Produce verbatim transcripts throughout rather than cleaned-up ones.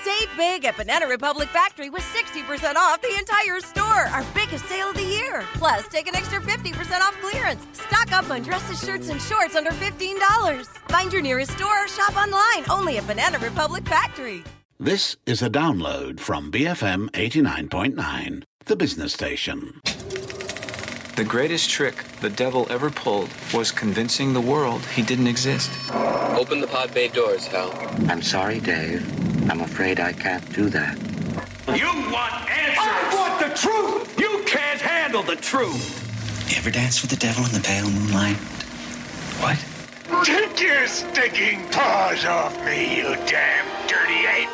Save big at Banana Republic Factory with sixty percent off the entire store. Our biggest sale of the year. Plus, take an extra fifty percent off clearance. Stock up on dresses, shirts, and shorts under fifteen dollars. Find your nearest store or shop online only at Banana Republic Factory. This is a download from B F M eighty-nine point nine, the business station. The greatest trick the devil ever pulled was convincing the world he didn't exist. Open the pod bay doors, Hal. I'm sorry, Dave. I'm afraid I can't do that. You want answers! I want the truth! You can't handle the truth! You ever dance with the devil in the pale moonlight? What? Take your stinking paws off me, you damn dirty ape!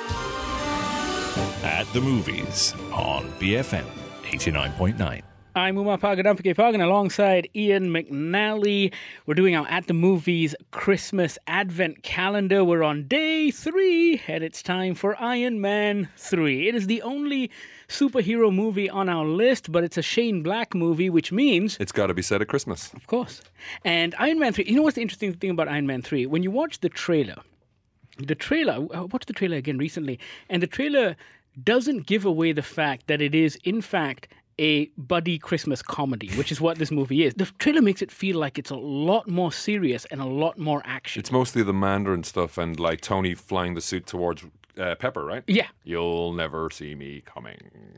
At the Movies on B F M eighty-nine point nine. I'm Umar Pagadamphike Pagan alongside Ian McNally. We're doing our At the Movies Christmas Advent Calendar. We're on day three, and it's time for Iron Man three. It is the only superhero movie on our list, but it's a Shane Black movie, which means... It's got to be set at Christmas. Of course. And Iron Man three, you know what's the interesting thing about Iron Man three? When you watch the trailer, the trailer, I watched the trailer again recently, and the trailer doesn't give away the fact that it is, in fact, a buddy Christmas comedy, which is what this movie is. The trailer makes it feel like it's a lot more serious and a lot more action. It's mostly the Mandarin stuff and like Tony flying the suit towards uh, Pepper, right? Yeah. You'll never see me coming.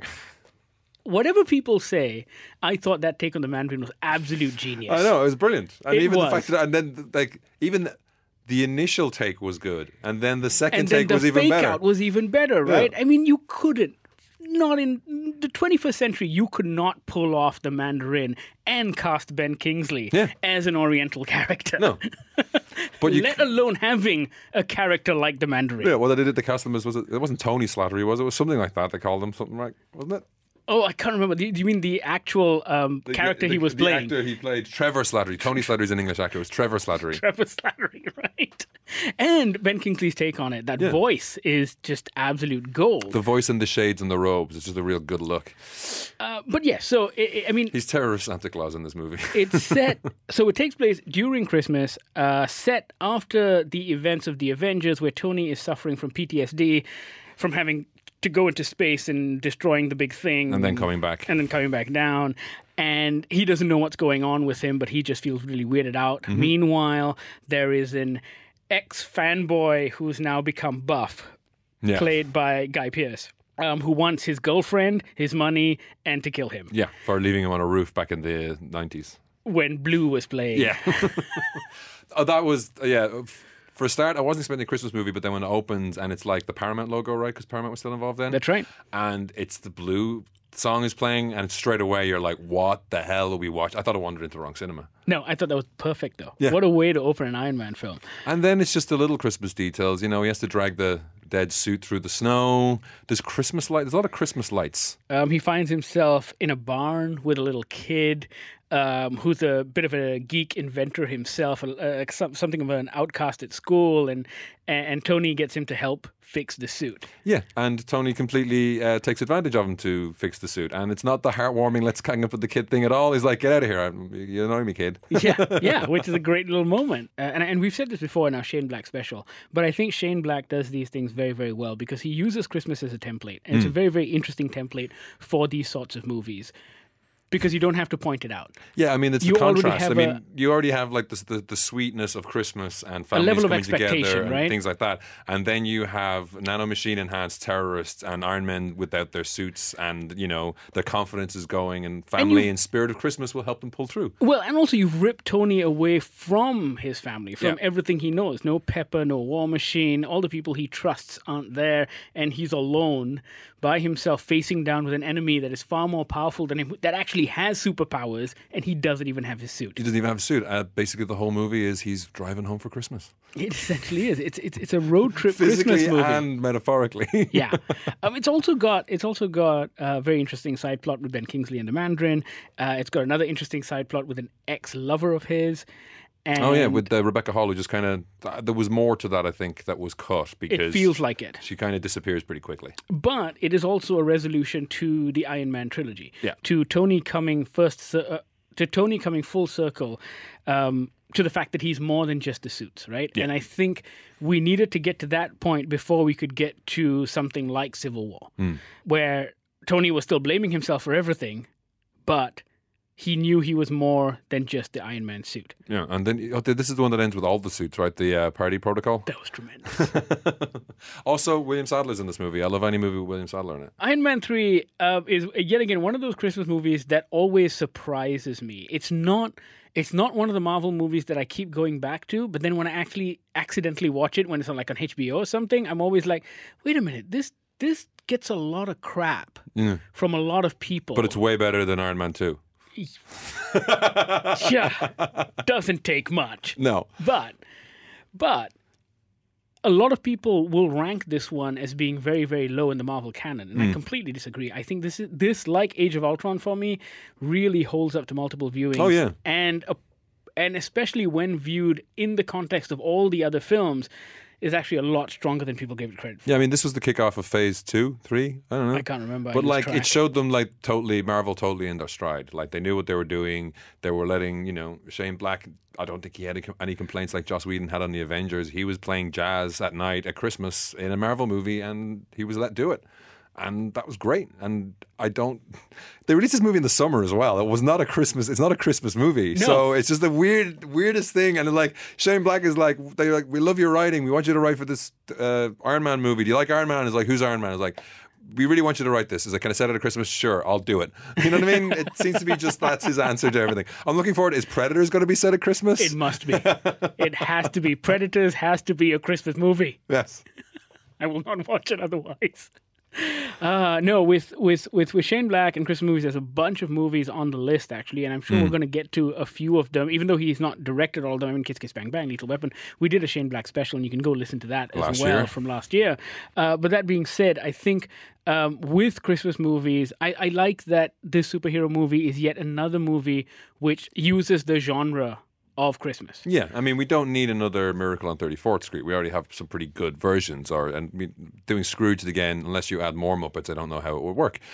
Whatever people say, I thought that take on the Mandarin was absolute genius. I know, it was brilliant. And it even was. the fact that, and then like, even the initial take was good. And then the second and then take the was even better. fake out was even better, right? Yeah. I mean, you couldn't. Not in the twenty-first century, you could not pull off the Mandarin and cast Ben Kingsley yeah. as an Oriental character. No. But you Let c- alone having a character like the Mandarin. Yeah, well, they did it to cast them as, was it, it wasn't Tony Slattery, was it? It was something like that. They called him something like, wasn't it? Oh, I can't remember. Do you mean the actual um, The, character the, he was the playing? The actor he played, Trevor Slattery. Tony Slattery's an English actor. It was Trevor Slattery. Trevor Slattery, right. And Ben Kingsley's take on it. That yeah. voice is just absolute gold. The voice and the shades and the robes. It's just a real good look. Uh, but yeah, so, I, I mean... He's terrorist Santa Claus in this movie. It's set... So it takes place during Christmas, uh, set after the events of the Avengers, where Tony is suffering from P T S D, from having to go into space and destroying the big thing. And then coming back. And then coming back down. And he doesn't know what's going on with him, but he just feels really weirded out. Mm-hmm. Meanwhile, there is an ex-fanboy who's now become Buff, yeah. played by Guy Pearce, um, who wants his girlfriend, his money, and to kill him. Yeah, for leaving him on a roof back in the nineties. When Blue was playing. Yeah. oh, that was, yeah... For a start, I wasn't expecting a Christmas movie, but then when it opens and it's like the Paramount logo, right? Because Paramount was still involved then. That's right. And it's the Blue song is playing, and straight away you're like, what the hell will we watch? I thought I wandered into the wrong cinema. No, I thought that was perfect, though. Yeah. What a way to open an Iron Man film. And then it's just the little Christmas details. You know, he has to drag the dead suit through the snow. There's Christmas lights. There's a lot of Christmas lights. Um, he finds himself in a barn with a little kid. Um, who's a bit of a geek inventor himself, uh, some, something of an outcast at school, and, and Tony gets him to help fix the suit. Yeah, and Tony completely uh, takes advantage of him to fix the suit. And it's not the heartwarming, let's hang up with the kid thing at all. He's like, get out of here, you annoy me, kid. yeah, yeah, which is a great little moment. Uh, and, and we've said this before in our Shane Black special, but I think Shane Black does these things very, very well because he uses Christmas as a template. And mm. it's a very, very interesting template for these sorts of movies. Because you don't have to point it out. Yeah, I mean, it's you the contrast. I mean, a, you already have like the, the the sweetness of Christmas and families a level coming of expectation, together and right? things like that. And then you have nanomachine enhanced terrorists and Iron Men without their suits, and you know their confidence is going, and family and, and spirit of Christmas will help them pull through. Well, and also you've ripped Tony away from his family, from yeah. everything he knows. No Pepper, no War Machine. All the people he trusts aren't there, and he's alone by himself, facing down with an enemy that is far more powerful than him, that actually has superpowers, and he doesn't even have his suit. He doesn't even have a suit. Uh, basically, the whole movie is he's driving home for Christmas. It essentially is. It's it's it's a road trip Physically Christmas movie, and metaphorically. yeah, um, it's also got it's also got a very interesting side plot with Ben Kingsley and the Mandarin. Uh, it's got another interesting side plot with an ex-lover of his. And oh yeah, with uh, Rebecca Hall, who just kind of uh, there was more to that. I think that was cut because it feels like it. She kind of disappears pretty quickly. But it is also a resolution to the Iron Man trilogy. Yeah. To Tony coming first, uh, to Tony coming full circle. Um, to the fact that he's more than just the suits, right? Yeah. And I think we needed to get to that point before we could get to something like Civil War, Mm. where Tony was still blaming himself for everything, but he knew he was more than just the Iron Man suit. Yeah, and then oh, this is the one that ends with all the suits, right? The uh, party protocol. That was tremendous. Also, William Sadler's in this movie. I love any movie with William Sadler in it. Iron Man three uh, is, yet again, one of those Christmas movies that always surprises me. It's not... It's not one of the Marvel movies that I keep going back to, but then when I actually accidentally watch it when it's on like on H B O or something, I'm always like, wait a minute, this this gets a lot of crap Yeah. from a lot of people. But it's way better than Iron Man two. Yeah, doesn't take much. No. But, but a lot of people will rank this one as being very, very low in the Marvel canon, and Mm. I completely disagree. I think this is this, like Age of Ultron for me, really holds up to multiple viewings. Oh, yeah. and uh, and especially when viewed in the context of all the other films, is actually a lot stronger than people gave it credit for. Yeah, I mean, this was the kickoff of Phase Two, Three. I don't know. I can't remember. I But lose like, track. it showed them like totally Marvel, totally in their stride. Like they knew what they were doing. They were letting you know Shane Black. I don't think he had any complaints like Joss Whedon had on the Avengers. He was playing jazz at night at Christmas in a Marvel movie, and he was let do it. And that was great. And I don't. They released this movie in the summer as well. It was not a Christmas. It's not a Christmas movie. No. So it's just the weird, weirdest thing. And like Shane Black is like, they like, we love your writing. We want you to write for this uh, Iron Man movie. Do you like Iron Man? It's like, who's Iron Man? It's like, we really want you to write this. Is like, can I set it at Christmas? Sure, I'll do it. You know what I mean? It seems to be just that's his answer to everything. I'm looking forward. Is Predators going to be set at Christmas? It must be. It has to be. Predators has to be a Christmas movie. Yes. I will not watch it otherwise. Uh, no, with, with, with, with Shane Black and Christmas movies, there's a bunch of movies on the list, actually, and I'm sure Mm. we're going to get to a few of them, even though he's not directed all of them. I mean, Kiss Kiss Bang Bang, Lethal Weapon. We did a Shane Black special, and you can go listen to that Last as well year. from last year. Uh, but that being said, I think um, with Christmas movies, I, I like that this superhero movie is yet another movie which uses the genre of Christmas. Yeah, I mean, we don't need another Miracle on thirty-fourth Street. We already have some pretty good versions. Or and I mean, doing Scrooge again, unless you add more Muppets, I don't know how it would work.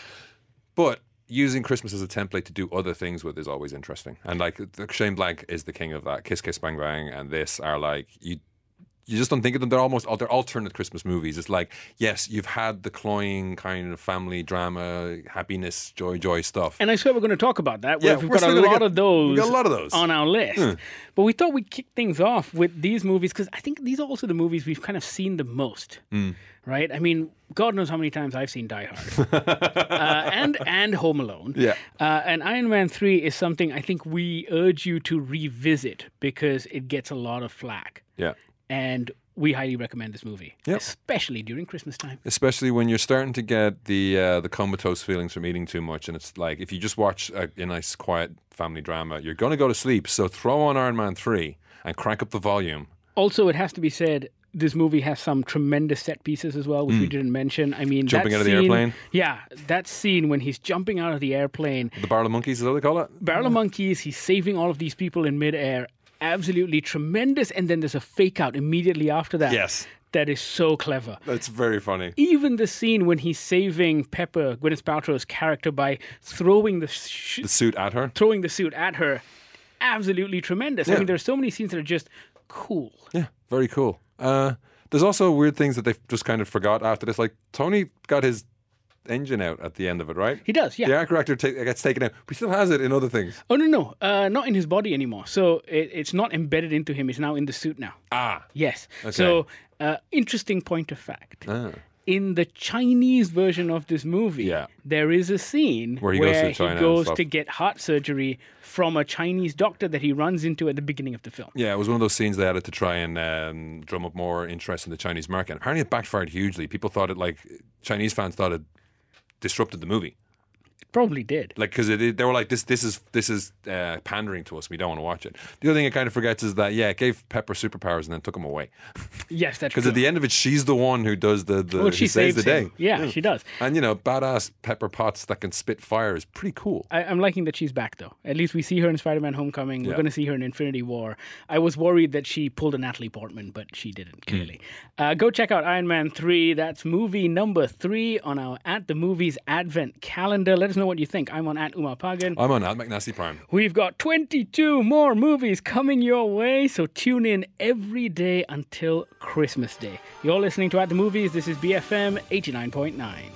But using Christmas as a template to do other things with is always interesting. And like Shane Black is the king of that. Kiss Kiss Bang Bang and this are like you. You just don't think of them. They're almost they're alternate Christmas movies. It's like, yes, you've had the cloying kind of family drama, happiness, joy, joy stuff. And I swear we're going to talk about that. Yeah, We've we're got a still gonna lot get- of those. we've got a lot of those. on our list. Hmm. But we thought we'd kick things off with these movies because I think these are also the movies we've kind of seen the most. Mm. Right? I mean, God knows how many times I've seen Die Hard uh, and and Home Alone. Yeah. Uh, and Iron Man three is something I think we urge you to revisit because it gets a lot of flack. Yeah. And we highly recommend this movie, Yep. especially during Christmas time. Especially when you're starting to get the uh, the comatose feelings from eating too much, and it's like if you just watch a, a nice quiet family drama, you're going to go to sleep. So throw on Iron Man three and crank up the volume. Also, it has to be said, this movie has some tremendous set pieces as well, which we Mm. didn't mention. I mean, Jumping that out of the scene- airplane? Yeah, that scene when he's jumping out of the airplane, The barrel of monkeys is that what they call it? barrel of monkeys, he's saving all of these people in midair. Absolutely tremendous. And then there's a fake out immediately after that. Yes. That is so clever. That's very funny. Even the scene when he's saving Pepper, Gwyneth Paltrow's character, by throwing the sh- The suit at her. throwing the suit at her, absolutely tremendous. I Yeah. mean, there's so many scenes that are just cool. Yeah, very cool. Uh, there's also weird things that they just kind of forgot after this. Like Tony got his engine out at the end of it, right? He does, yeah. The arc reactor ta- gets taken out, but he still has it in other things. Oh, no, no. Uh, not in his body anymore. So it, it's not embedded into him. It's now in the suit now. Ah. Yes. Okay. So, uh, interesting point of fact. Ah. In the Chinese version of this movie, Yeah. there is a scene Where he goes to China and goes stuff. to get heart surgery from a Chinese doctor that he runs into at the beginning of the film. Yeah, it was one of those scenes they added to try and um, drum up more interest in the Chinese market. Apparently, it backfired hugely. People thought it like Chinese fans thought it disrupted the movie. It probably did. Like because it, they were like this. This is this is uh, pandering to us. We don't want to watch it. The other thing it kind of forgets is that yeah, it gave Pepper superpowers and then took him away. Yes, that's Because true. at the end of it, she's the one who does the the Well, who she saves the saves day. him. Yeah, she does. And you know, badass Pepper Potts that can spit fire is pretty cool. I, I'm liking that she's back, though. At least we see her in Spider-Man Homecoming. We're Yeah. going to see her in Infinity War. I was worried that she pulled a Natalie Portman, but she didn't, clearly. Uh, go check out Iron Man three. That's movie number three on our At the Movies Advent calendar. Let us know know what you think. I'm on at Umar Pagan. I'm on at McNasty Prime. We've got twenty-two more movies coming your way, so tune in every day until Christmas Day. You're listening to At the Movies. This is B F M eighty-nine point nine.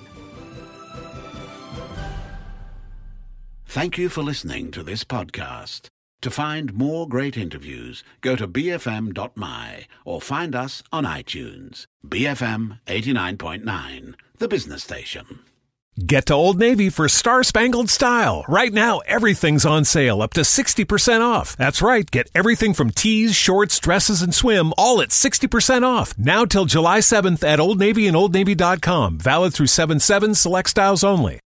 Thank you for listening to this podcast. To find more great interviews, go to b f m dot m y or find us on iTunes. B F M eighty-nine point nine, the business station. Get to Old Navy for Star-Spangled Style. Right now, everything's on sale, up to sixty percent off. That's right, get everything from tees, shorts, dresses, and swim, all at sixty percent off. Now till July seventh at Old Navy and old navy dot com. Valid through seven seven, select styles only.